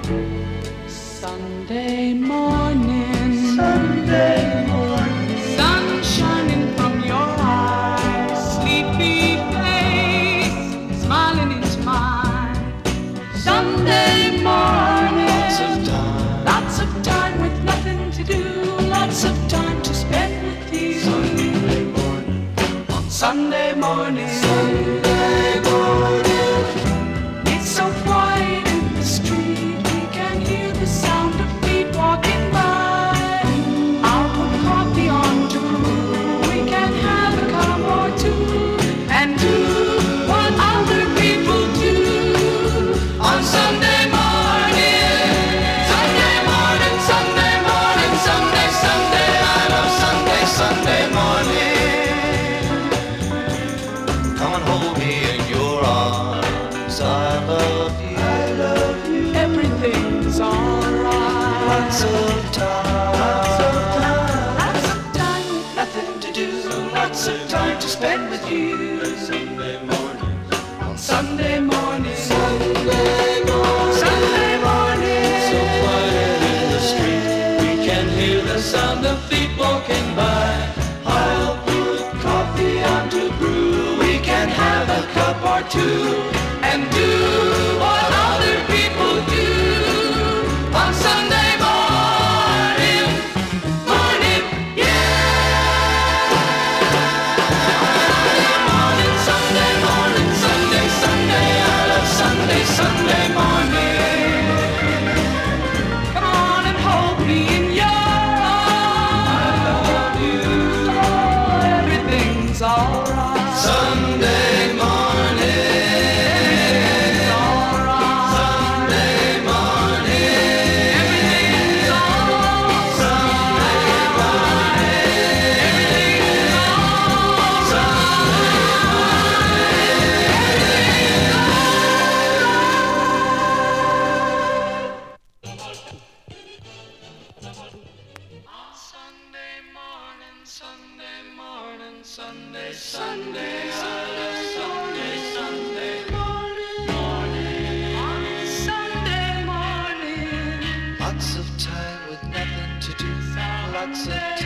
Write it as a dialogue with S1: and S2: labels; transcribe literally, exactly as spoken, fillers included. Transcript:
S1: Sunday morning,
S2: Sunday morning,
S1: sun shining from your eyes, sleepy face smiling into mine. Sunday morning,
S2: lots of time,
S1: lots of time with nothing to do, lots of time to spend with you.
S2: Sunday morning,
S1: On Sunday morning,
S2: Sunday morning,
S1: it's so quiet in the street, we can hear the sound of feet walking by. I'll put coffee on to brew, we can have a cup or two, and do what other people do. On Sunday morning, Sunday morning, Sunday morning, Sunday, Sunday, I love Sunday, Sunday morning.
S2: come and hold me in your arms. I love you, I love you.
S1: Everything's alright.
S2: Lots of time, lots of time,
S1: Lots of time with nothing to do, lots of time to spend with you.
S2: Sunday morning,
S1: On Sunday morning,
S2: Sunday morning,
S1: Sunday morning,
S2: so quiet in the street, we can hear the sound of feet walking by. I'll put coffee on to brew, we can have a cup or two,
S1: and do what other people do. On Sunday morning, morning, yeah. Morning, Sunday morning, Sunday, Sunday, I love Sunday, Sunday morning. Come on and hold me in your arms. I love you. Oh, everything's alright.
S2: Sunday morning,
S1: Everything's alright.
S2: Sunday morning,
S1: Everything's alright.
S2: Sunday morning,
S1: Everything's alright. Sunday morning, Sunday morning, Sunday, Sunday, I love Sunday, Sunday morning, morning. On Sunday morning,
S2: lots of time with nothing to do, lots of